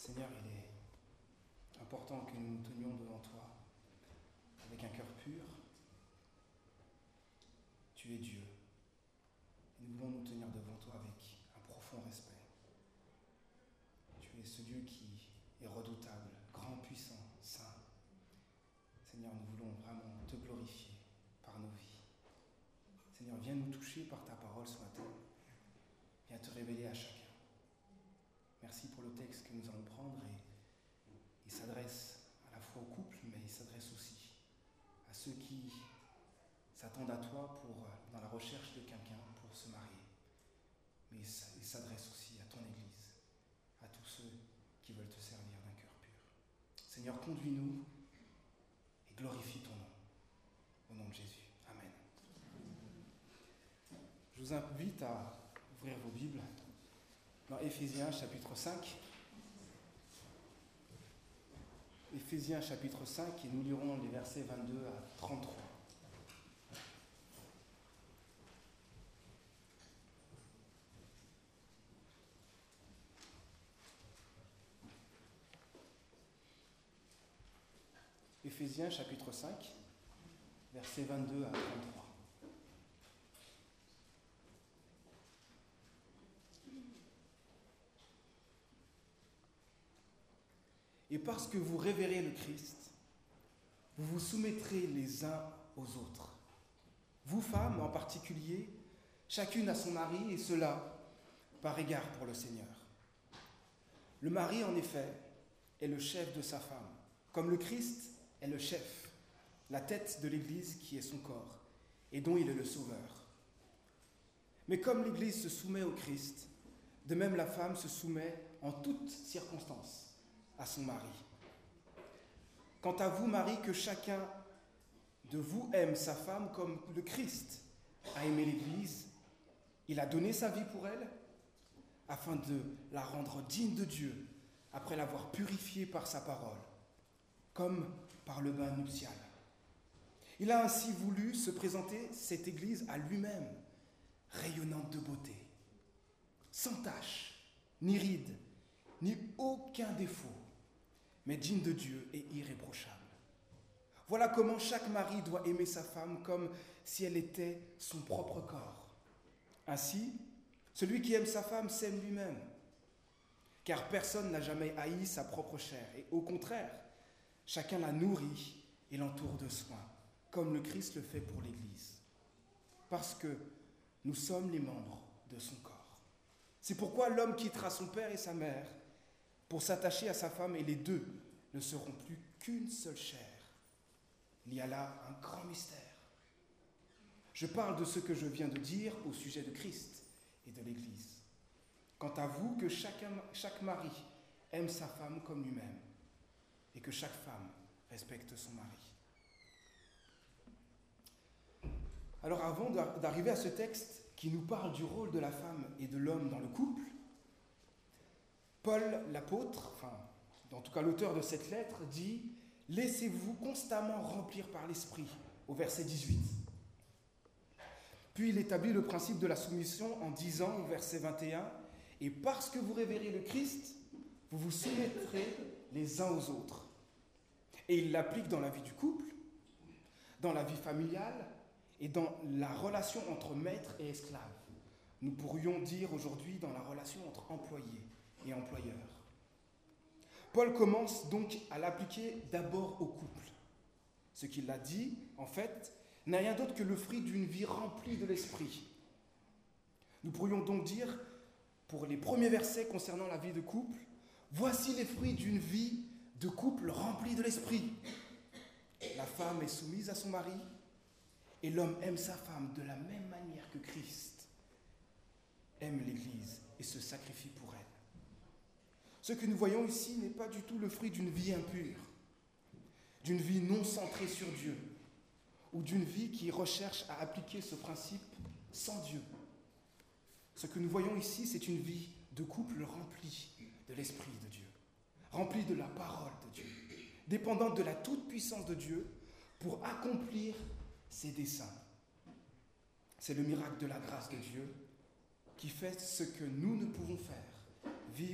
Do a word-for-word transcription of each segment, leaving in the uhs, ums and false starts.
Seigneur, il est important que nous nous tenions devant toi avec un cœur pur. Tu es Dieu. Et nous voulons nous tenir devant toi avec un profond respect. Tu es ce Dieu qui est redoutable, grand, puissant, saint. Seigneur, nous voulons vraiment te glorifier par nos vies. Seigneur, viens nous toucher par ta parole ce matin. Viens te révéler à chacun. Merci pour le texte que nous allons prendre et il s'adresse à la fois au couple, mais il s'adresse aussi à ceux qui s'attendent à toi pour, dans la recherche de quelqu'un pour se marier. Mais il s'adresse aussi à ton Église, à tous ceux qui veulent te servir d'un cœur pur. Seigneur, conduis-nous et glorifie ton nom. Au nom de Jésus. Amen. Je vous invite à ouvrir vos Bibles dans Éphésiens chapitre cinq. Éphésiens chapitre cinq et nous lirons les versets vingt-deux à trente-trois. Éphésiens chapitre cinq, versets vingt-deux à trente-trois. Et parce que vous révérez le Christ, vous vous soumettrez les uns aux autres. Vous, femmes en particulier, chacune à son mari, et cela par égard pour le Seigneur. Le mari, en effet, est le chef de sa femme, comme le Christ est le chef, la tête de l'Église qui est son corps, et dont il est le sauveur. Mais comme l'Église se soumet au Christ, de même la femme se soumet en toutes circonstances à son mari. Quant à vous, Marie, que chacun de vous aime sa femme comme le Christ a aimé l'Église. Il a donné sa vie pour elle, afin de la rendre digne de Dieu, après l'avoir purifiée par sa parole, comme par le bain nuptial. Il a ainsi voulu se présenter cette Église à lui-même, rayonnante de beauté, sans tache, ni ride, ni aucun défaut, mais digne de Dieu et irréprochable. Voilà comment chaque mari doit aimer sa femme comme si elle était son propre corps. Ainsi, celui qui aime sa femme s'aime lui-même, car personne n'a jamais haï sa propre chair, et au contraire, chacun la nourrit et l'entoure de soins, comme le Christ le fait pour l'Église, parce que nous sommes les membres de son corps. C'est pourquoi l'homme quittera son père et sa mère pour s'attacher à sa femme, et les deux ne seront plus qu'une seule chair. Il y a là un grand mystère. Je parle de ce que je viens de dire au sujet de Christ et de l'Église. Quant à vous, que chacun, chaque mari aime sa femme comme lui-même, et que chaque femme respecte son mari. Alors avant d'arriver à ce texte qui nous parle du rôle de la femme et de l'homme dans le couple, Paul, l'apôtre, enfin, en tout cas l'auteur de cette lettre, dit « Laissez-vous constamment remplir par l'Esprit » au verset dix-huit. Puis il établit le principe de la soumission en disant au verset vingt et un « Et parce que vous révérez le Christ, vous vous soumettrez les uns aux autres. » Et il l'applique dans la vie du couple, dans la vie familiale et dans la relation entre maître et esclave. Nous pourrions dire aujourd'hui dans la relation entre employés et employeurs. Paul commence donc à l'appliquer d'abord au couple. Ce qu'il a dit, en fait, n'a rien d'autre que le fruit d'une vie remplie de l'esprit. Nous pourrions donc dire, pour les premiers versets concernant la vie de couple, voici les fruits d'une vie de couple remplie de l'esprit. La femme est soumise à son mari et l'homme aime sa femme de la même manière que Christ aime l'Église et se sacrifie pour elle. Ce que nous voyons ici n'est pas du tout le fruit d'une vie impure, d'une vie non centrée sur Dieu, ou d'une vie qui recherche à appliquer ce principe sans Dieu. Ce que nous voyons ici, c'est une vie de couple remplie de l'Esprit de Dieu, remplie de la parole de Dieu, dépendante de la toute-puissance de Dieu pour accomplir ses desseins. C'est le miracle de la grâce de Dieu qui fait ce que nous ne pouvons faire, vivre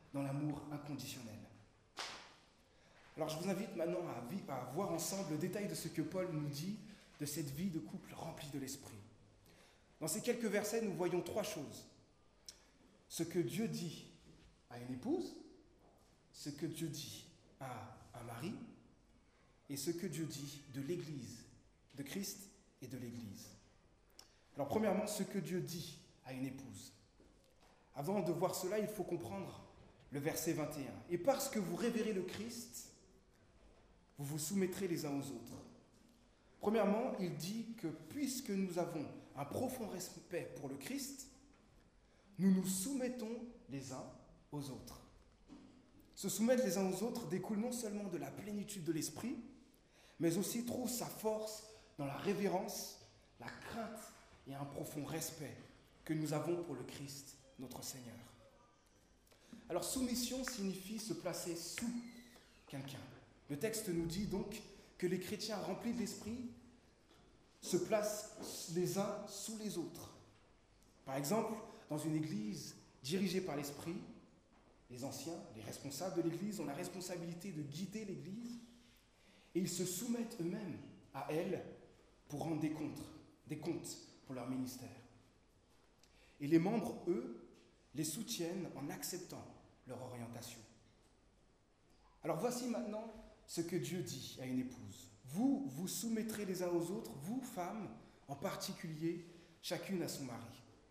dans l'amour inconditionnel. Alors je vous invite maintenant à, vi- à voir ensemble le détail de ce que Paul nous dit de cette vie de couple remplie de l'Esprit. Dans ces quelques versets, nous voyons trois choses. Ce que Dieu dit à une épouse, ce que Dieu dit à un mari, et ce que Dieu dit de l'Église, de Christ et de l'Église. Alors premièrement, ce que Dieu dit à une épouse. Avant de voir cela, il faut comprendre le verset vingt et un. Et parce que vous révérez le Christ, vous vous soumettrez les uns aux autres. Premièrement, il dit que puisque nous avons un profond respect pour le Christ, nous nous soumettons les uns aux autres. Se soumettre les uns aux autres découle non seulement de la plénitude de l'esprit, mais aussi trouve sa force dans la révérence, la crainte et un profond respect que nous avons pour le Christ, notre Seigneur. Alors, soumission signifie se placer sous quelqu'un. Le texte nous dit donc que les chrétiens remplis de l'esprit se placent les uns sous les autres. Par exemple, dans une église dirigée par l'esprit, les anciens, les responsables de l'église ont la responsabilité de guider l'église et ils se soumettent eux-mêmes à elle pour rendre des comptes, des comptes pour leur ministère. Et les membres, eux, les soutiennent en acceptant leur orientation. Alors voici maintenant ce que Dieu dit à une épouse. Vous vous soumettrez les uns aux autres, vous, femmes, en particulier, chacune à son mari.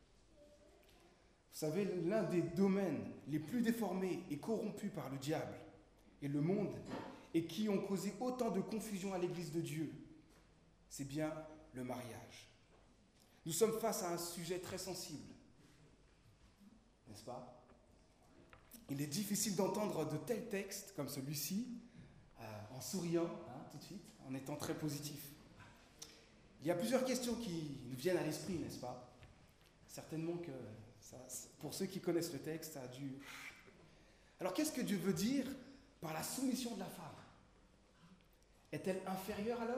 Vous savez, l'un des domaines les plus déformés et corrompus par le diable et le monde, et qui ont causé autant de confusion à l'Église de Dieu, c'est bien le mariage. Nous sommes face à un sujet très sensible, n'est-ce pas ? Il est difficile d'entendre de tels textes comme celui-ci euh, en souriant, hein, tout de suite, en étant très positif. Il y a plusieurs questions qui nous viennent à l'esprit, n'est-ce pas ? Certainement que, ça, pour ceux qui connaissent le texte, ça a dû... Alors, qu'est-ce que Dieu veut dire par la soumission de la femme ? Est-elle inférieure à l'homme ?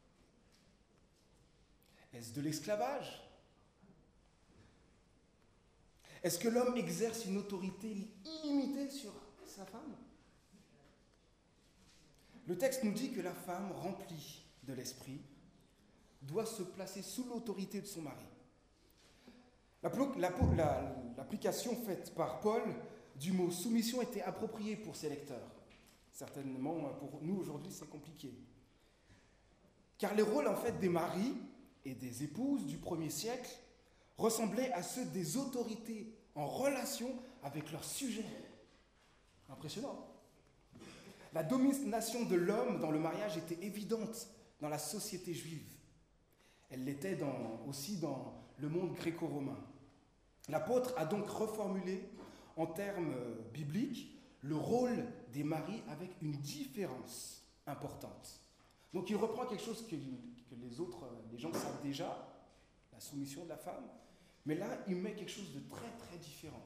Est-ce de l'esclavage ? Est-ce que l'homme exerce une autorité illimitée sur sa femme ? Le texte nous dit que la femme remplie de l'esprit doit se placer sous l'autorité de son mari. L'application faite par Paul du mot soumission était appropriée pour ses lecteurs. Certainement, pour nous aujourd'hui, c'est compliqué. Car les rôles en fait des maris et des épouses du premier siècle ressemblaient à ceux des autorités en relation avec leur sujet. Impressionnant. La domination de l'homme dans le mariage était évidente dans la société juive. Elle l'était dans, aussi dans le monde gréco-romain. L'apôtre a donc reformulé en termes bibliques le rôle des maris avec une différence importante. Donc il reprend quelque chose que, que les autres, les gens savent déjà, la soumission de la femme, mais là il met quelque chose de très très différent.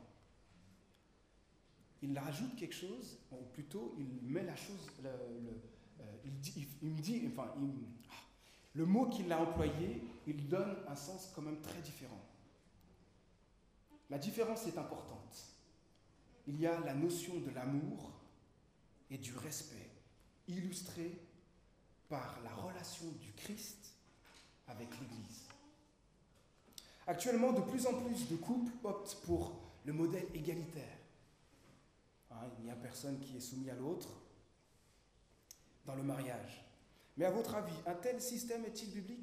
Il rajoute quelque chose, ou plutôt il met la chose, le, le, euh, il, dit, il, il me dit, enfin, il, le mot qu'il a employé, il donne un sens quand même très différent. La différence est importante. Il y a la notion de l'amour et du respect, illustrée par la relation du Christ avec l'Église. Actuellement, de plus en plus de couples optent pour le modèle égalitaire. Hein, il n'y a personne qui est soumis à l'autre dans le mariage. Mais à votre avis, un tel système est-il biblique ?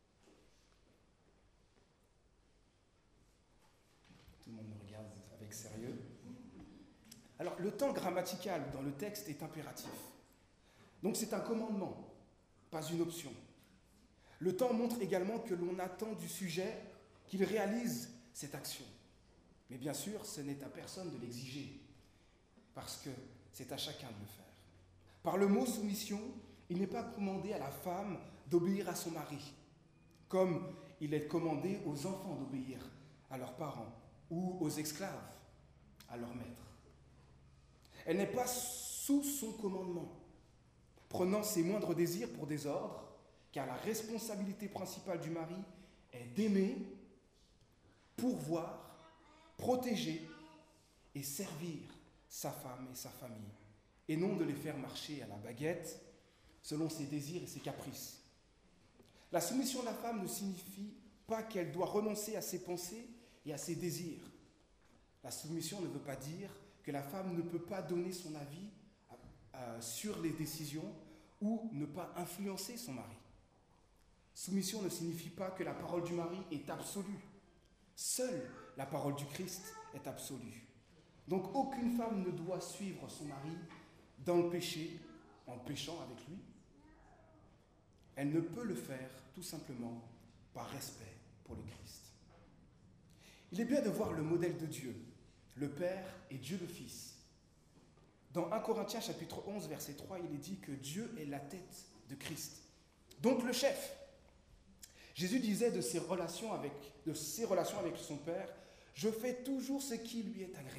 Tout le monde me regarde avec sérieux. Alors, le temps grammatical dans le texte est impératif. Donc, c'est un commandement, pas une option. Le temps montre également que l'on attend du sujet qu'il réalise cette action. Mais bien sûr, ce n'est à personne de l'exiger, parce que c'est à chacun de le faire. Par le mot soumission, il n'est pas commandé à la femme d'obéir à son mari, comme il est commandé aux enfants d'obéir à leurs parents ou aux esclaves à leur maître. Elle n'est pas sous son commandement, prenant ses moindres désirs pour des ordres, car la responsabilité principale du mari est d'aimer, pourvoir, protéger et servir sa femme et sa famille, et non de les faire marcher à la baguette selon ses désirs et ses caprices. La soumission de la femme ne signifie pas qu'elle doit renoncer à ses pensées et à ses désirs. La soumission ne veut pas dire que la femme ne peut pas donner son avis euh, sur les décisions ou ne pas influencer son mari. Soumission ne signifie pas que la parole du mari est absolue. Seule la parole du Christ est absolue. Donc aucune femme ne doit suivre son mari dans le péché en péchant avec lui. Elle ne peut le faire tout simplement par respect pour le Christ. Il est bien de voir le modèle de Dieu, le Père et Dieu le Fils. Dans premier Corinthiens chapitre onze, verset trois, il est dit que Dieu est la tête de Christ, donc le chef. Jésus disait de ses relations avec, de ses relations avec son Père, « Je fais toujours ce qui lui est agréable ».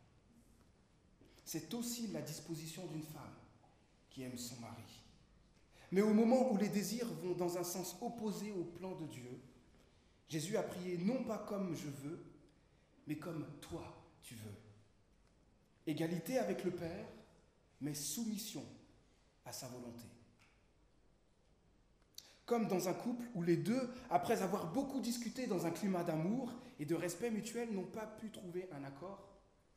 C'est aussi la disposition d'une femme qui aime son mari. Mais au moment où les désirs vont dans un sens opposé au plan de Dieu, Jésus a prié non pas comme je veux, mais comme toi tu veux. Égalité avec le Père, mais soumission à sa volonté. Comme dans un couple où les deux, après avoir beaucoup discuté dans un climat d'amour et de respect mutuel, n'ont pas pu trouver un accord.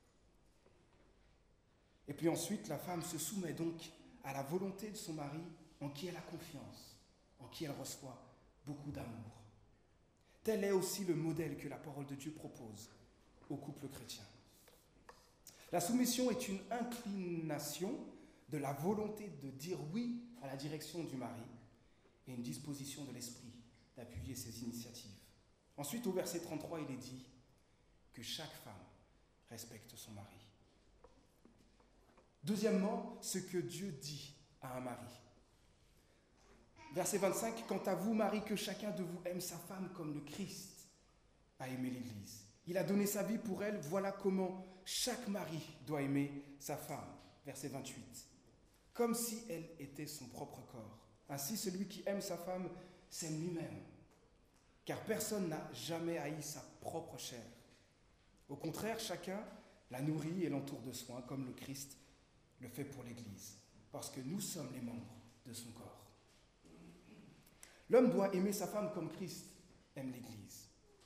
Et puis ensuite, la femme se soumet donc à la volonté de son mari en qui elle a confiance, en qui elle reçoit beaucoup d'amour. Tel est aussi le modèle que la parole de Dieu propose au couple chrétien. La soumission est une inclination de la volonté de dire oui à la direction du mari et une disposition de l'esprit d'appuyer ses initiatives. Ensuite, au verset trente-trois, il est dit que chaque femme respecte son mari. Deuxièmement, ce que Dieu dit à un mari. Verset vingt-cinq, « Quant à vous, Marie, que chacun de vous aime sa femme comme le Christ a aimé l'Église. Il a donné sa vie pour elle, voilà comment chaque mari doit aimer sa femme. » Verset vingt-huit, « Comme si elle était son propre corps. Ainsi, celui qui aime sa femme s'aime lui-même, car personne n'a jamais haï sa propre chair. Au contraire, chacun la nourrit et l'entoure de soins, comme le Christ le fait pour l'Église, parce que nous sommes les membres de son corps. » L'homme doit aimer sa femme comme Christ aime l'Église.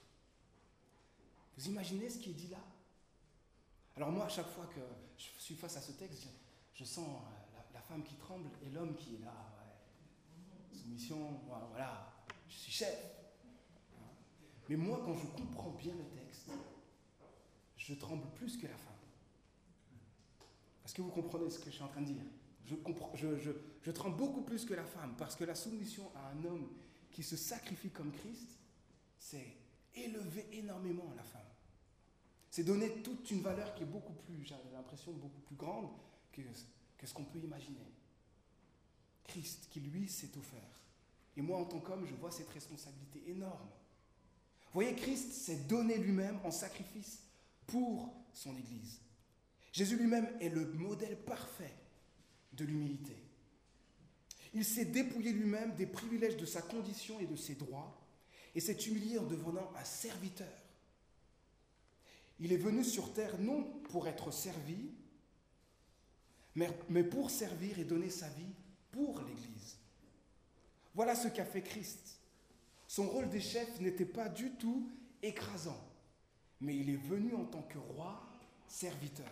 Vous imaginez ce qui est dit là? Alors moi, à chaque fois que je suis face à ce texte, je, je sens la, la femme qui tremble et l'homme qui est là. Ouais. Soumission, voilà, je suis chef. Mais moi, quand je comprends bien le texte, je tremble plus que la femme. Est-ce que vous comprenez ce que je suis en train de dire? Je, comprends, je, je, je tremble beaucoup plus que la femme, parce que la soumission à un homme qui se sacrifie comme Christ, c'est élever énormément la femme. C'est donner toute une valeur qui est beaucoup plus, j'ai l'impression, beaucoup plus grande que, que ce qu'on peut imaginer. Christ, qui lui s'est offert. Et moi, en tant qu'homme, je vois cette responsabilité énorme. Vous voyez, Christ s'est donné lui-même en sacrifice pour son Église. Jésus lui-même est le modèle parfait de l'humilité. Il s'est dépouillé lui-même des privilèges de sa condition et de ses droits, et s'est humilié en devenant un serviteur. Il est venu sur terre non pour être servi, mais, mais pour servir et donner sa vie pour l'Église. Voilà ce qu'a fait Christ. Son rôle des chefs n'était pas du tout écrasant, mais il est venu en tant que roi, serviteur.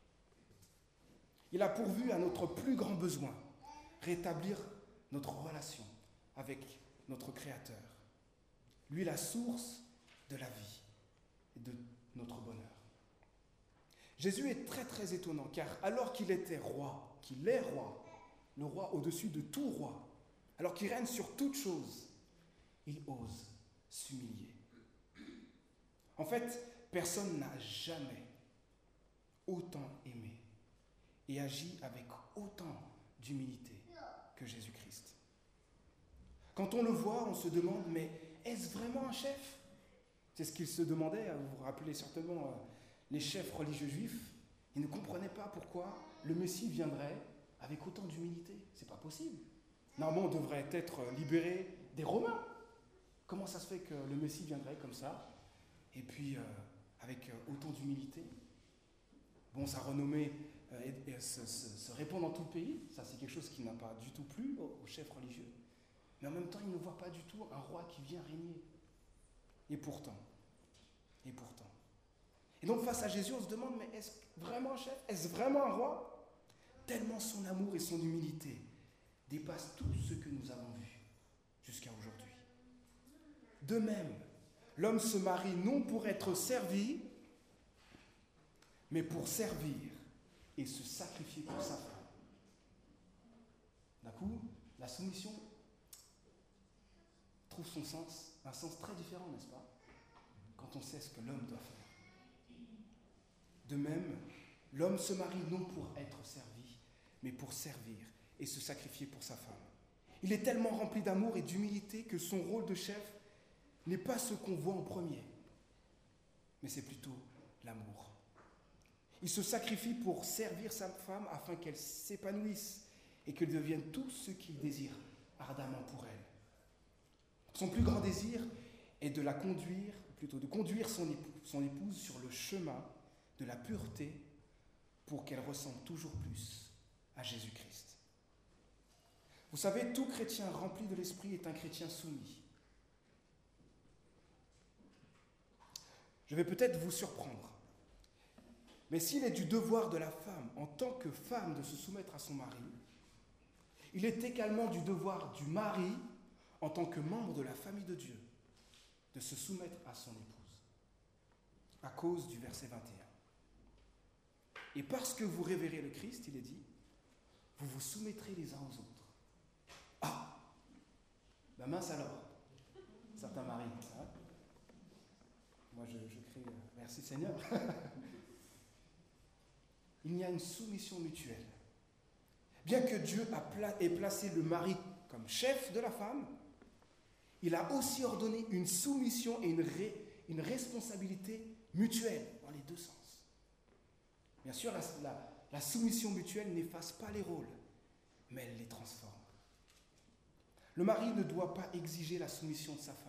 Il a pourvu à notre plus grand besoin, rétablir notre relation avec notre Créateur. Lui, la source de la vie et de notre bonheur. Jésus est très très étonnant, car alors qu'il était roi, qu'il est roi, le roi au-dessus de tout roi, alors qu'il règne sur toute chose, il ose s'humilier. En fait, personne n'a jamais autant aimé et agi avec autant d'humilité que Jésus-Christ. Quand on le voit, on se demande, mais est-ce vraiment un chef? C'est ce qu'ils se demandaient, vous vous rappelez certainement, les chefs religieux juifs, ils ne comprenaient pas pourquoi le Messie viendrait avec autant d'humilité. C'est pas possible. Normalement, on devrait être libéré des Romains. Comment ça se fait que le Messie viendrait comme ça, et puis euh, avec autant d'humilité? Bon, sa renommée euh, et, et se, se, se répand dans tout le pays. Ça, c'est quelque chose qui n'a pas du tout plu aux, aux chefs religieux. Mais en même temps, ils ne voient pas du tout un roi qui vient régner. Et pourtant, et pourtant. Et donc, face à Jésus, on se demande, mais est-ce vraiment un chef? Est-ce vraiment un roi? Tellement son amour et son humilité dépassent tout ce que nous avons vu jusqu'à aujourd'hui. De même, l'homme se marie non pour être servi, mais pour servir et se sacrifier pour sa femme. D'un coup, la soumission trouve son sens, un sens très différent, n'est-ce pas? Quand on sait ce que l'homme doit faire. De même, l'homme se marie non pour être servi, mais pour servir et se sacrifier pour sa femme. Il est tellement rempli d'amour et d'humilité que son rôle de chef n'est pas ce qu'on voit en premier, mais c'est plutôt l'amour. Il se sacrifie pour servir sa femme afin qu'elle s'épanouisse et qu'elle devienne tout ce qu'il désire ardemment pour elle. Son plus grand désir est de la conduire, plutôt de conduire son épouse, son épouse sur le chemin de la pureté pour qu'elle ressemble toujours plus à Jésus-Christ. Vous savez, tout chrétien rempli de l'esprit est un chrétien soumis. Je vais peut-être vous surprendre, mais s'il est du devoir de la femme en tant que femme de se soumettre à son mari, il est également du devoir du mari en tant que membre de la famille de Dieu de se soumettre à son épouse, à cause du verset vingt et un. Et parce que vous révérez le Christ, il est dit, vous vous soumettrez les uns aux autres. Ah, ben mince alors, certains maris, hein? Moi je, je crie, euh, merci Seigneur. Il y a une soumission mutuelle. Bien que Dieu a pla- ait placé le mari comme chef de la femme, il a aussi ordonné une soumission et une, ré, une responsabilité mutuelle dans les deux sens. Bien sûr, la, la, la soumission mutuelle n'efface pas les rôles, mais elle les transforme. Le mari ne doit pas exiger la soumission de sa femme,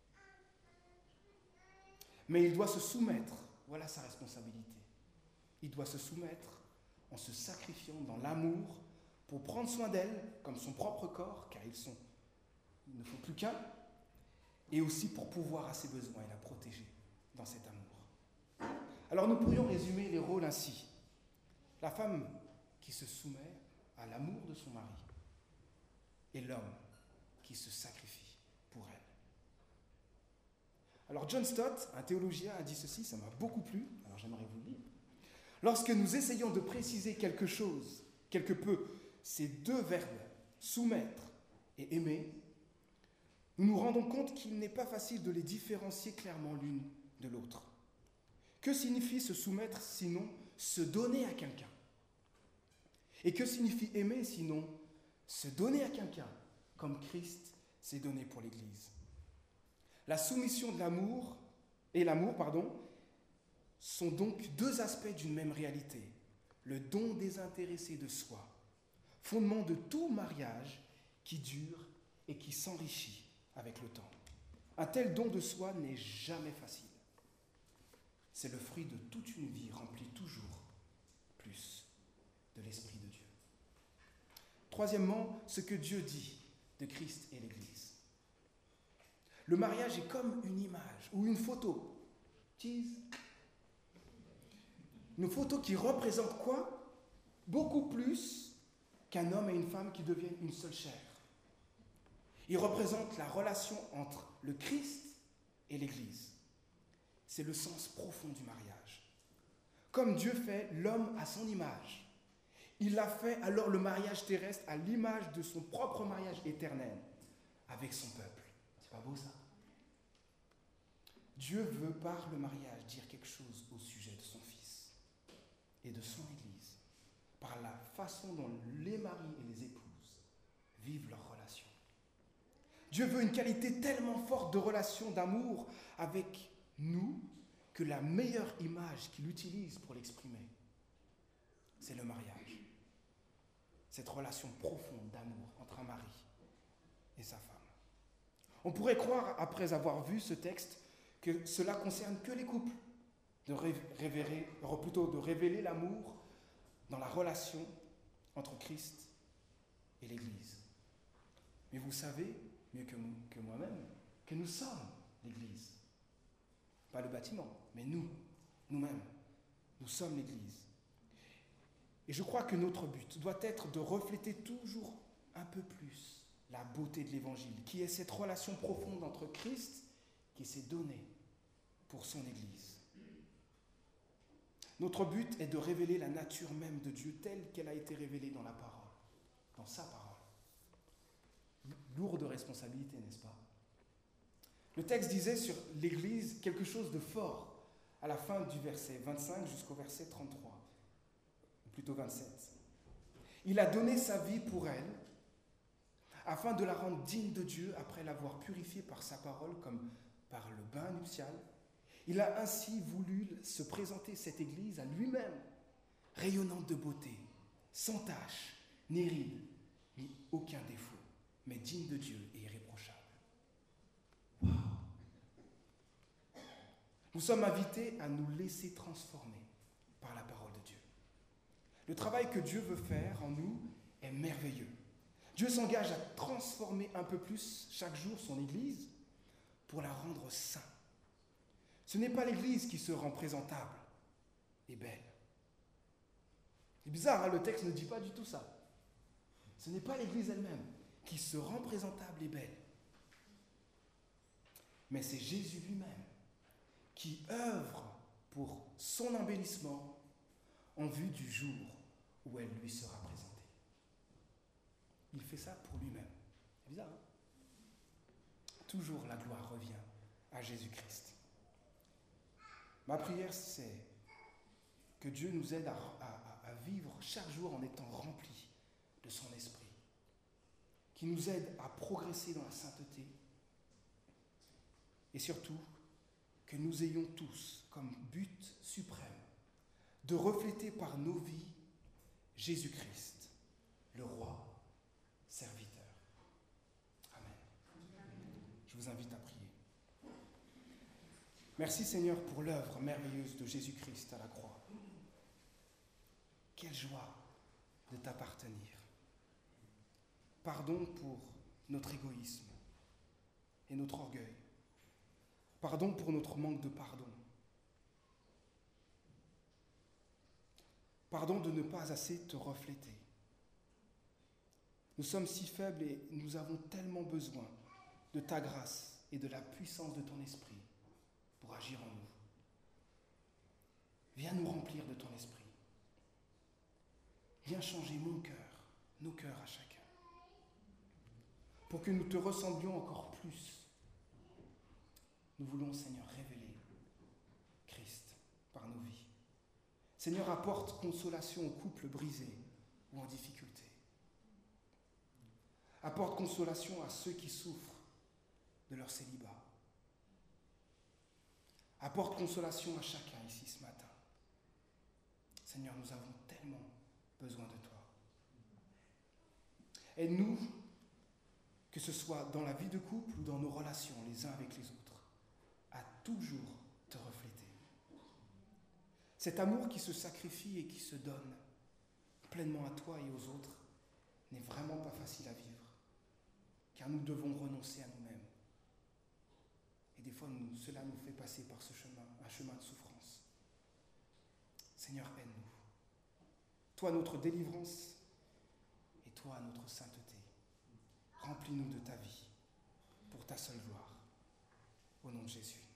mais il doit se soumettre, voilà sa responsabilité. Il doit se soumettre en se sacrifiant dans l'amour pour prendre soin d'elle comme son propre corps, car ils, sont, ils ne font plus qu'un, et aussi pour pourvoir à ses besoins et la protéger dans cet amour. Alors nous pourrions résumer les rôles ainsi. La femme qui se soumet à l'amour de son mari et l'homme qui se sacrifie pour elle. Alors John Stott, un théologien, a dit ceci, ça m'a beaucoup plu, alors j'aimerais vous le lire. Lorsque nous essayons de préciser quelque chose, quelque peu, ces deux verbes, soumettre et aimer, nous nous rendons compte qu'il n'est pas facile de les différencier clairement l'une de l'autre. Que signifie se soumettre sinon se donner à quelqu'un? Et que signifie aimer sinon se donner à quelqu'un, comme Christ s'est donné pour l'Église? La soumission de l'amour et l'amour, pardon, sont donc deux aspects d'une même réalité. Le don désintéressé de soi, fondement de tout mariage qui dure et qui s'enrichit avec le temps. Un tel don de soi n'est jamais facile. C'est le fruit de toute une vie remplie toujours plus de l'Esprit de Dieu. Troisièmement, ce que Dieu dit de Christ et l'Église. Le mariage est comme une image ou une photo. Cheese. Une photo qui représente quoi? Beaucoup plus qu'un homme et une femme qui deviennent une seule chair. Il représente la relation entre le Christ et l'Église. C'est le sens profond du mariage. Comme Dieu fait l'homme à son image, il a fait alors le mariage terrestre à l'image de son propre mariage éternel avec son peuple. C'est pas beau ça? Dieu veut par le mariage dire quelque chose au sujet de son Fils et de son Église, par la façon dont les maris et les épouses vivent leur relation. Dieu veut une qualité tellement forte de relation d'amour avec nous que la meilleure image qu'il utilise pour l'exprimer, c'est le mariage. Cette relation profonde d'amour entre un mari et sa femme. On pourrait croire, après avoir vu ce texte, que cela concerne que les couples. de révéler, plutôt de révéler l'amour dans la relation entre Christ et l'Église. Mais vous savez, mieux que, que moi-même, que nous sommes l'Église. Pas le bâtiment, mais nous, nous-mêmes, nous sommes l'Église. Et je crois que notre but doit être de refléter toujours un peu plus la beauté de l'Évangile, qui est cette relation profonde entre Christ qui s'est donné pour son Église. Notre but est de révéler la nature même de Dieu telle qu'elle a été révélée dans la parole, dans sa parole. Lourde responsabilité, n'est-ce pas? Le texte disait sur l'Église quelque chose de fort à la fin du verset vingt-cinq jusqu'au verset trente-trois, ou plutôt vingt-sept. Il a donné sa vie pour elle, afin de la rendre digne de Dieu après l'avoir purifiée par sa parole comme par le bain nuptial. Il a ainsi voulu se présenter cette Église à lui-même, rayonnante de beauté, sans tache, ni ride, ni aucun défaut, mais digne de Dieu et irréprochable. Wow. Nous sommes invités à nous laisser transformer par la parole de Dieu. Le travail que Dieu veut faire en nous est merveilleux. Dieu s'engage à transformer un peu plus chaque jour son Église pour la rendre sainte. Ce n'est pas l'Église qui se rend présentable et belle. C'est bizarre, hein, le texte ne dit pas du tout ça. Ce n'est pas l'Église elle-même qui se rend présentable et belle. Mais c'est Jésus lui-même qui œuvre pour son embellissement en vue du jour où elle lui sera présentée. Il fait ça pour lui-même. C'est bizarre, hein? Toujours la gloire revient à Jésus-Christ. Ma prière, c'est que Dieu nous aide à, à, à vivre chaque jour en étant remplis de son esprit, qui nous aide à progresser dans la sainteté et surtout que nous ayons tous comme but suprême de refléter par nos vies Jésus-Christ, le roi serviteur. Amen. Je vous invite à prier. Merci Seigneur pour l'œuvre merveilleuse de Jésus-Christ à la croix. Quelle joie de t'appartenir. Pardon pour notre égoïsme et notre orgueil. Pardon pour notre manque de pardon. Pardon de ne pas assez te refléter. Nous sommes si faibles et nous avons tellement besoin de ta grâce et de la puissance de ton esprit pour agir en nous. Viens nous remplir de ton esprit. Viens changer mon cœur, nos cœurs à chacun, pour que nous te ressemblions encore plus. Nous voulons, Seigneur, révéler Christ par nos vies. Seigneur, apporte consolation aux couples brisés ou en difficulté. Apporte consolation à ceux qui souffrent de leur célibat. Apporte consolation à chacun ici ce matin. Seigneur, nous avons tellement besoin de toi. Aide-nous, que ce soit dans la vie de couple ou dans nos relations les uns avec les autres, à toujours te refléter. Cet amour qui se sacrifie et qui se donne pleinement à toi et aux autres n'est vraiment pas facile à vivre, car nous devons renoncer à nous-mêmes. Et des fois, nous, cela nous fait passer par ce chemin, un chemin de souffrance. Seigneur, aide-nous. Toi, notre délivrance, et toi, notre sainteté. Remplis-nous de ta vie, pour ta seule gloire. Au nom de Jésus.